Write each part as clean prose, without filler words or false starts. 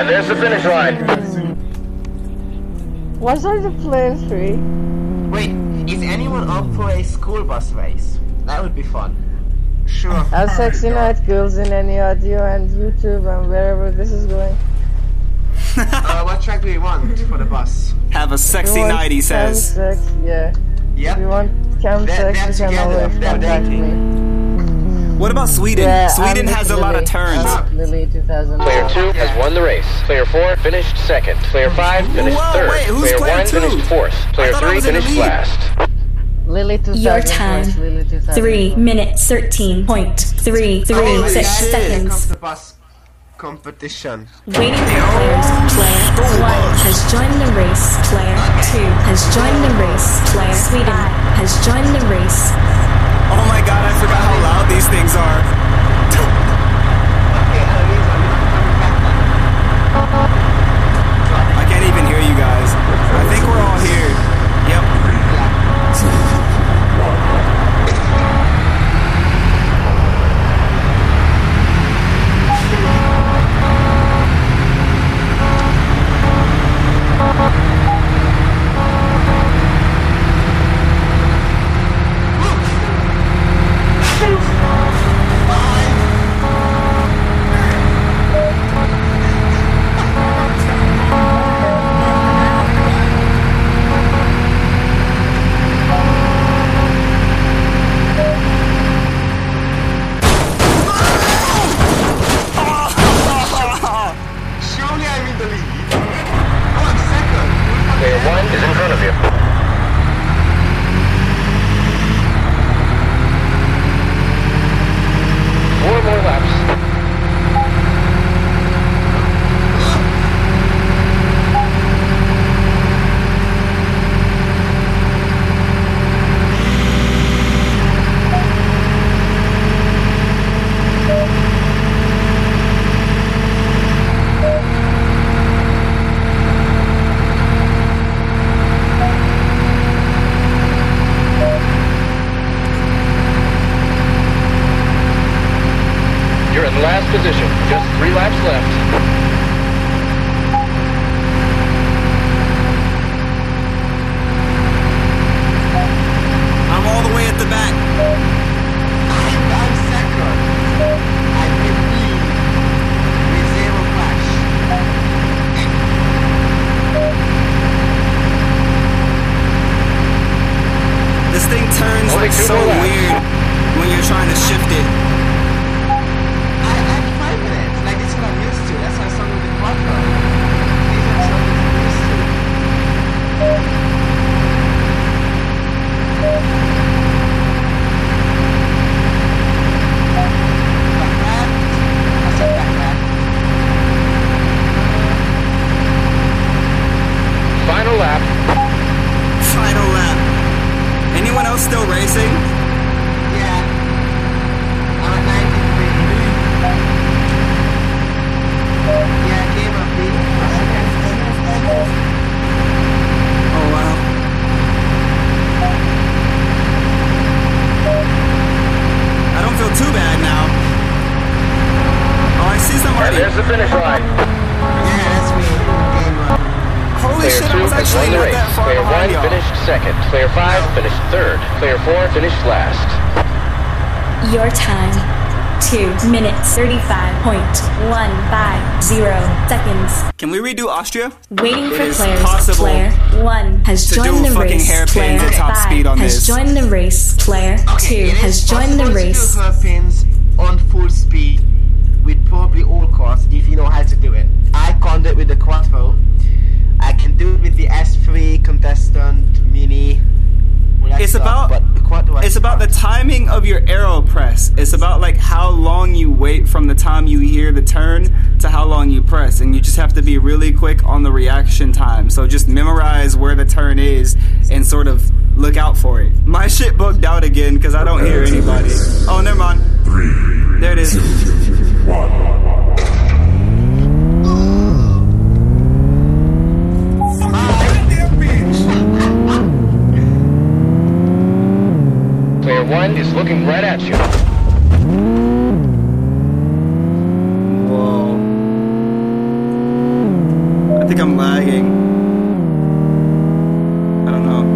And there's the finish line. What are the plans, free? Wait, is anyone up for a school bus race? That would be fun. Sure. Have sexy night girls in any audio and YouTube and wherever this is going. What track do you want for the bus? Have a sexy You want night, he cam says. sex, yeah. Yep. If you want cam They're sex, you can together. always They're contact dating. me. What about Sweden? Yeah, Sweden I'm has a lot of Lily. turns. Lily 2000. Player 2 has won the race. Player 4 finished second. Player 5 finished Whoa, third. wait, who's Player player 1 two? finished fourth. Player thought I 3 was in the finished lead. last. Lily 2000. Your time. points, Lily 2000. 3 minutes 13.336 Holy shit. Here comes seconds. the bus competition. Waiting for players. Player 1 has joined the race. Player 2 has joined the race. Player Sweden has joined the race. Oh my god, I forgot how loud these things are. Okay, Eloise, are you not coming back then? I can't even hear you guys. I think we're all here. Yep. Surely I'm in the lead. Oh, I'm second. Player 1 is in front of you. Four more laps. You're in last position. Just 3 laps left. I'm all the way at the back. I'm second. I'm in lead with 0 crash. This thing turns Only like 2 so more laps. weird when you're trying to shift it. I'm 5 minutes. Like, this is what I'm used to. That's why I started with the quattro. These are something I'm used to. Back left. I said back left. Final lap. Final lap. Anyone else still racing? Yeah. I'm at 93. Yeah, game of beat. Oh wow. I don't feel too bad now. Oh, I see And somebody. there's the finish line. Yeah, that's me. Game of. Holy Player shit, 2 I was has actually won the not race. that far Player 1 behind y'all. finished second. Player 5 finished third. Player 4 finished last. Your time. 2 minutes 35.150 seconds. Can we redo Austria? Waiting It for is players. possible Player 1 has to joined do the fucking race. hairpins Player at top 5 speed on has this. joined the race. Player 2 has joined the race. To do hairpins on full speed with probably all cars if you know how to do it. I can't do it with the Quattro. I can do it with the S3 contestant mini. all that It's stuff, about but the Quattro I it's about the can't. timing of your aero press. It's about like how long you wait from the time you hear the turn to how long you press, and you just have to be really quick on the reaction time. So just memorize where the turn is and sort of look out for it. My shit bugged out again because I don't hear anybody. Oh, never mind. There it is. Player 1 is looking right at you. Whoa. think I'm lagging. I don't know.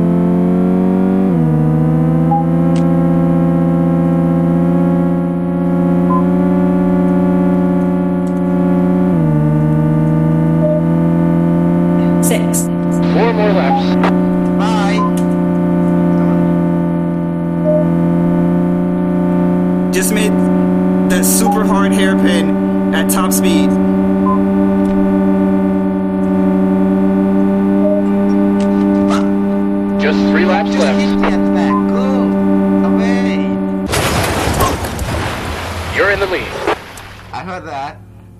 Four more laps. Bye. Just made that super hard hairpin at top speed. Just 3 laps left. Get back. Go. Away. You're in the lead. I heard that.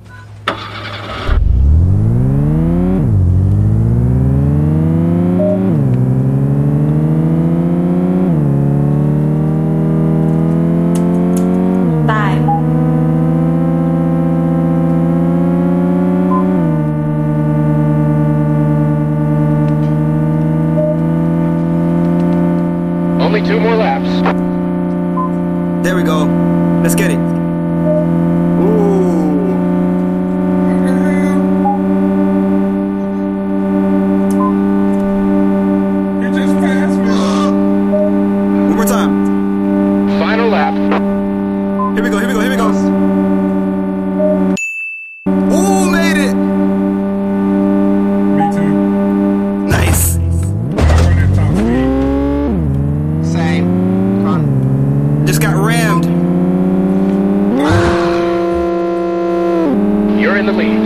Only 2 more laps. There we go. Let's get it. Ooh. You just passed me. One more time. Final lap. Here we go, here we go, here we go. Ooh, made it. Me too. Nice. I run at top speed. Same. Come on. Just got rammed. You're in the lead.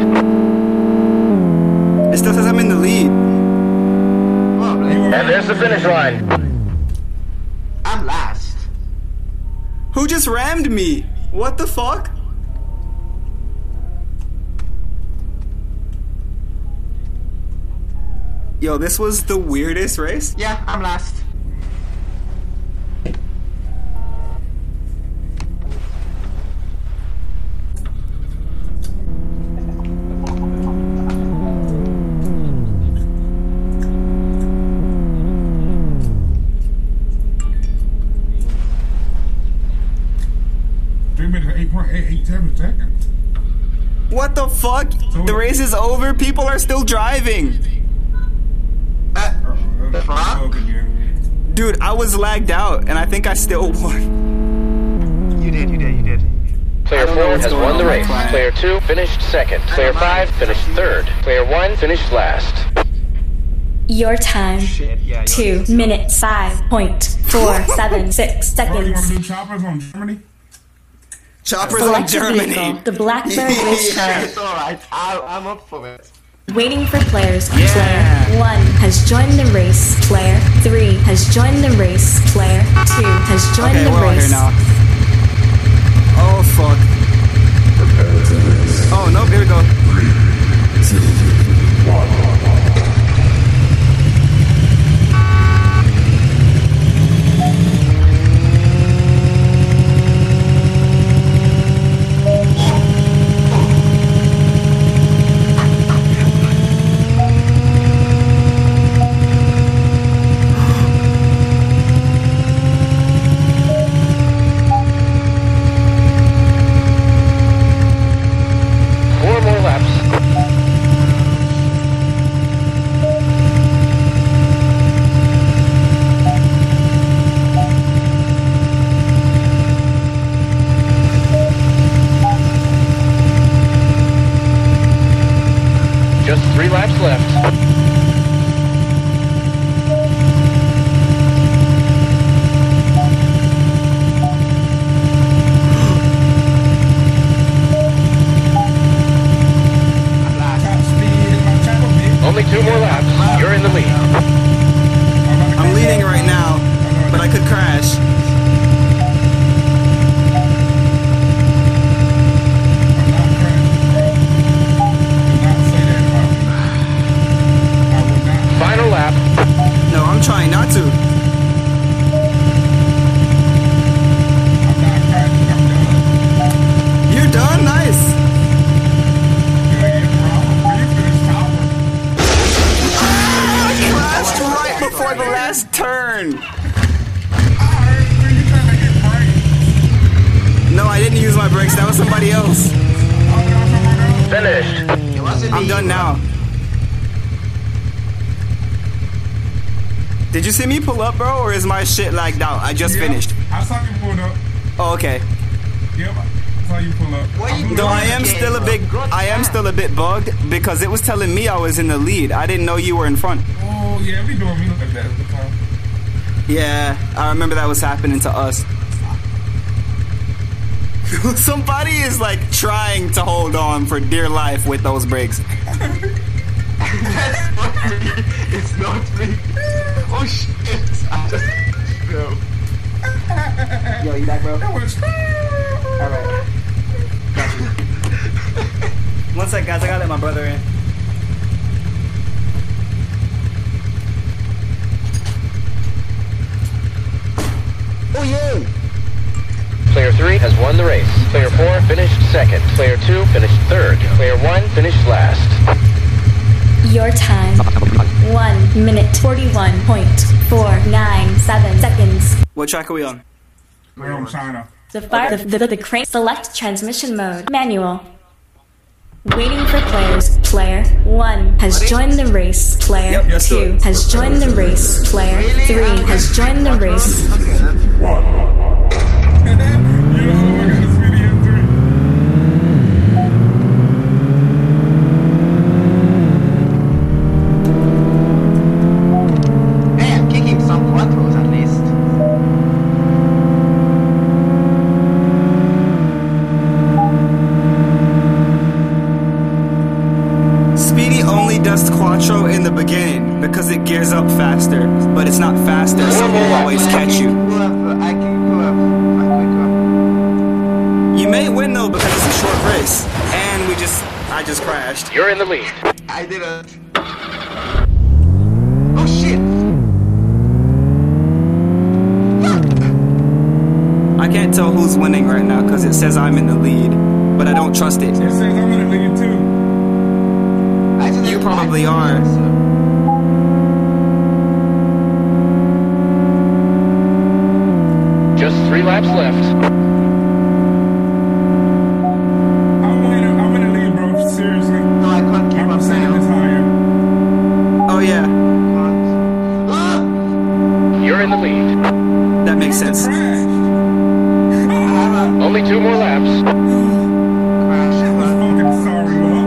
It still says I'm in the lead. Probably. And there's the finish line. I'm last. Who just rammed me? What the fuck? Yo, this was the weirdest race. Yeah, I'm last. minutes, 8.887 seconds. What the fuck? The race is over. People are still driving. Fuck? Dude, I was lagged out, and I think I still won. You did. Player 4 has won the race. Player 2 finished second. Player 5 finished third. Player 1 finished last. Your time. Shit, yeah. 2 minutes 5.476 seconds. Do choppers on Germany? Choppers on Select your Germany. vehicle. The Blackbird race car. It's alright. I'm up for it. Waiting for players. Yeah. Player 1 has joined the race. Player 3 has joined the race. Player 2 has joined Okay, the we're all race. here now. Oh fuck. Oh nope, here we go. Just 3 laps left. Only 2 more laps. You're in the lead. I'm leading right now, but I could crash. Final lap. No, I'm trying not to. You're done? Nice. I crashed right before the last turn. No, I didn't use my brakes. That was somebody else. Finished. It wasn't I'm me. done now. Did you see me pull up, bro, or is my shit lagged out? I just finished. I saw you pull up. Oh, okay. Yep, I saw you pull up. Though I am still a bit bugged because it was telling me I was in the lead. I didn't know you were in front. Oh yeah, we doing me like that at the time. Yeah, I remember that was happening to us. Somebody is like trying to hold on for dear life with those brakes. It's not me. Oh shit! I just bro. Yo, you back, bro? Alright. Got you. One sec, guys. I gotta let my brother in. Oh yeah! Player 3 has won the race. Player 4 finished second. Player 2 finished third. Player 1 finished last. Your time. 1 minute 41.497 seconds. What track are we on? We're on China. The crane. Select transmission mode. Manual. Waiting for players. Player 1 has joined the race. Player 2 has joined the race. Player 3 has joined the race. You know, I got this video too. Hey, I'm kicking some quattros at least. Speedy only does Quattro in the beginning because it gears up faster, but it's not faster, so it will always catch you. I can go up. You may win though because it's a short race, and I just crashed. You're in the lead. I didn't. Oh shit! I can't tell who's winning right now because it says I'm in the lead, but I don't trust it. It says I'm gonna lead too. You probably are. Just 3 laps left. I'm in the lead, bro. Seriously. No, I can't keep I'm up saying this now. higher. Oh yeah, You're in the lead. that makes sense. Crashed. Only 2 more laps. Fucking sorry, luck.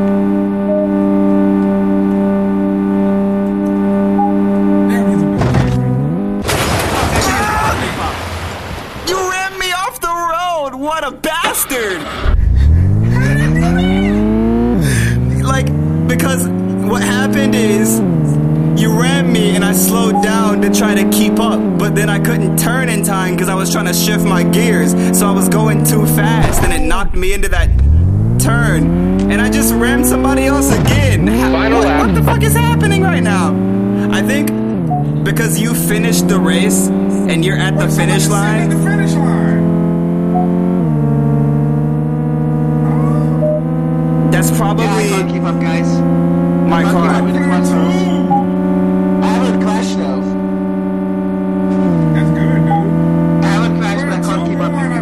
Damn, he's a bitch. You ran me off the road! What a bastard! Like, because what happened is you ran me and I slowed down to try to keep up, but then I couldn't turn in time because I was trying to shift my gears, so I was going too fast and it knocked me into that turn, and I just rammed somebody else again. Final lap. What the fuck is happening right now? I think because you finished the race and you're at the finish Somebody line. sit at the finish line. That's Yeah, I probably can't keep up, guys. my I can't keep up car. with the quattros. I haven't crashed though. That's good, dude. I haven't crashed, but I can't keep up with I the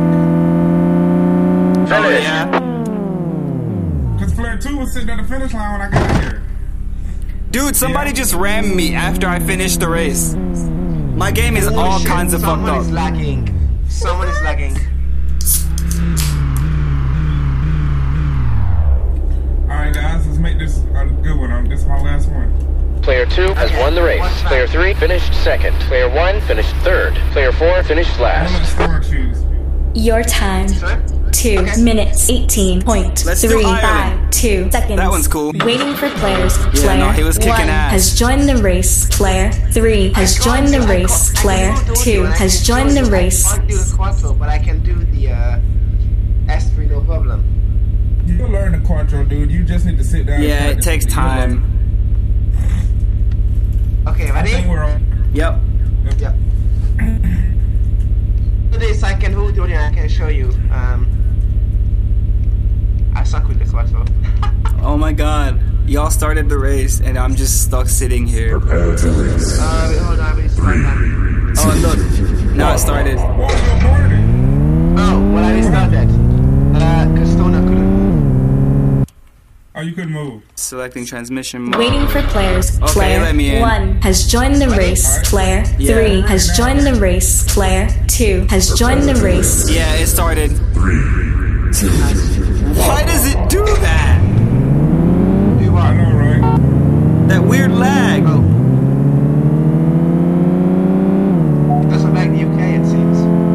think. Oh yeah. Because Flare 2 was sitting at the finish line when I got here. Dude, somebody just rammed me after I finished the race. My game is all shit, kinds of fucked someone up. is lagging. Someone is lagging. Alright, guys, let's make this a good one. This is my last one. Player 2 has won the race. Player 3 finished second. Player 1 finished third. Player 4 finished I'm gonna last. score shoes. Your time. Sorry? 2 minutes Let's do Ireland. 18.352 seconds. That one's cool. Waiting for players. Yeah, Player no, he was kicking 1 ass. has joined the race. Player 3 has joined the race. Player 2 has joined the race. I can't do the quattro, but I can do the S3 no problem. You'll learn the Quattro, dude. You just need to sit down. Yeah, and it practice. takes You'll learn. time. Okay, I ready? think we're on. Yep. Yeah. Do this, I can hold you and I can show you. I suck with the quattro. Oh my god. Y'all started the race and I'm just stuck sitting here. Wait, hold on, I will start that. Oh look. Now it started. Whoa, you're aborted. Oh, well, I restarted. Castona couldn't move. Oh, you couldn't move. Selecting transmission mode. Waiting for players. Okay, Player let me in. 1 has joined the race. Player 3 has joined the race. Player 2 has joined the race. Yeah, it started. 3, 2. Why does it do that? I know, right? That weird lag. Doesn't like the UK, it seems.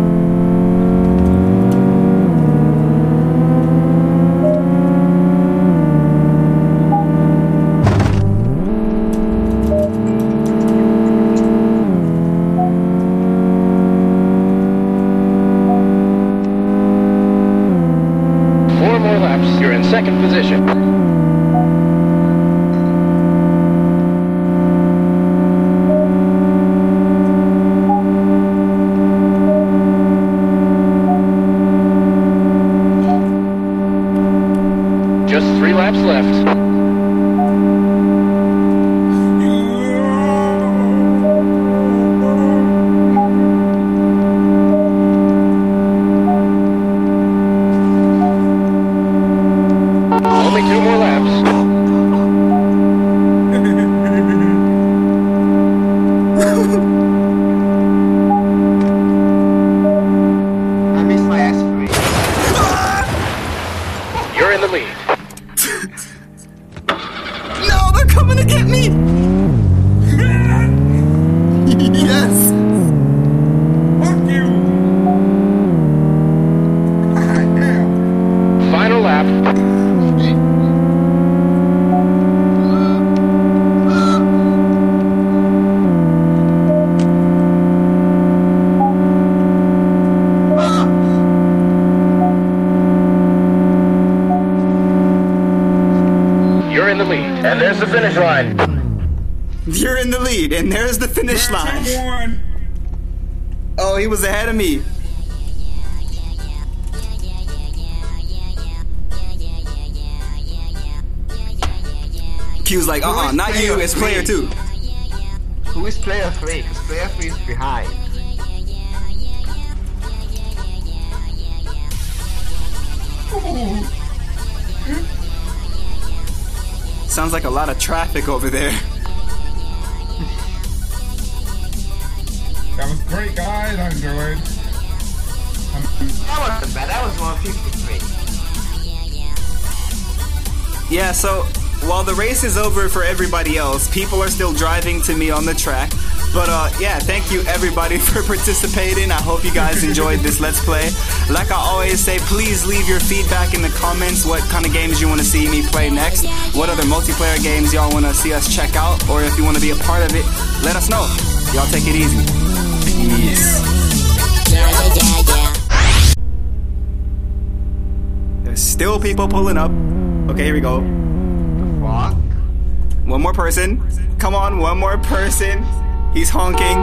You're in second position. Just 3 laps left. Only 2 more laps. I missed my S3. You're in the lead. No, they're coming to get me. Yes. Fuck you. Damn. Final lap. You're in the lead. And there's the finish line. You're in the lead, and there's the finish line. One. Oh, he was ahead of me. Q's like, not you, it's player 2. Who is player 3? Because player 3 is behind. Sounds like a lot of traffic over there. That was great, guys. I enjoyed. That wasn't bad. That was 153. Yeah, so while the race is over for everybody else, people are still driving to me on the track. But yeah, thank you everybody for participating. I hope you guys enjoyed this Let's Play. Like I always say, please leave your feedback in the comments. What kind of games you want to see me play next? What other multiplayer games y'all want to see us check out? Or if you want to be a part of it, let us know. Y'all take it easy. Peace. There's still people pulling up. Okay, here we go. Fuck. One more person. Come on, one more person. He's honking.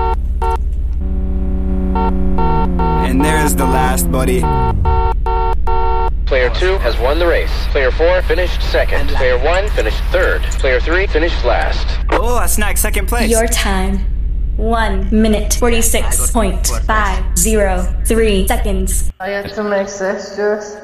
And there's the last buddy. Player 2 has won the race. Player 4 finished second. Player 1 finished third. Player 3 finished last. Oh, I snagged second place. Your time. 1 minute 46.503 seconds. I have to make this juice.